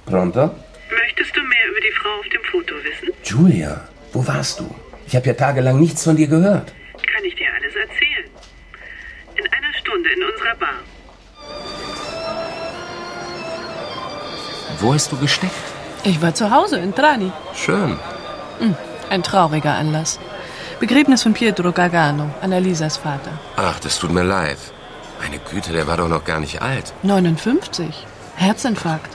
Pronto? Möchtest du mehr über die Frau auf dem Foto wissen? Julia, wo warst du? Ich habe ja tagelang nichts von dir gehört. Kann ich dir alles erzählen. In einer Stunde in unserer Bar. Wo hast du gesteckt? Ich war zu Hause in Trani. Schön. Ein trauriger Anlass. Begräbnis von Pietro Gargano, Annalisas Vater. Ach, das tut mir leid. Meine Güte, der war doch noch gar nicht alt. 59. Herzinfarkt.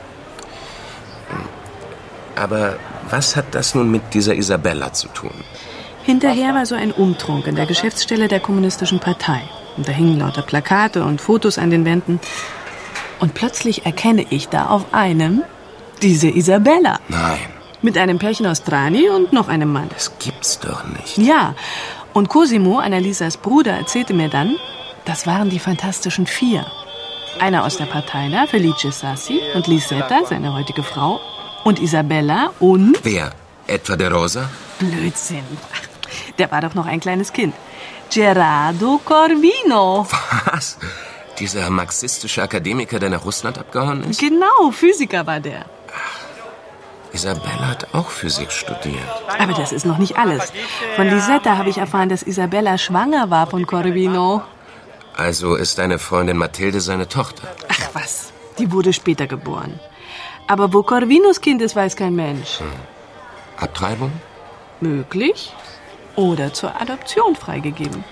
Aber was hat das nun mit dieser Isabella zu tun? Hinterher war so ein Umtrunk in der Geschäftsstelle der Kommunistischen Partei. Und da hingen lauter Plakate und Fotos an den Wänden. Und plötzlich erkenne ich da auf einem diese Isabella. Nein, Mit einem Pärchen aus Trani und noch einem Mann. das gibt's doch nicht. Ja, und Cosimo, Annalisas Bruder, erzählte mir dann, das waren die Fantastischen Vier. Einer aus der Partei da, Felice Sassi, und Lisetta, seine heutige Frau, und Isabella und... Wer? Etwa der Rosa? Blödsinn. Ach, der war doch noch ein kleines Kind. Gerardo Corvino. Was? Dieser marxistische Akademiker, der nach Russland abgehauen ist? Genau, Physiker war der. Isabella hat auch Physik studiert. Aber das ist noch nicht alles. Von Lisetta habe ich erfahren, dass Isabella schwanger war von Corvino. Also ist deine Freundin Mathilde seine Tochter? Ach was, die wurde später geboren. Aber wo Corvinos Kind ist, weiß kein Mensch. Abtreibung? Möglich oder zur Adoption freigegeben.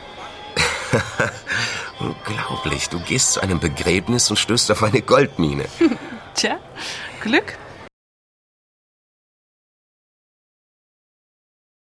Unglaublich, du gehst zu einem Begräbnis und stößt auf eine Goldmine. Tja, Glück.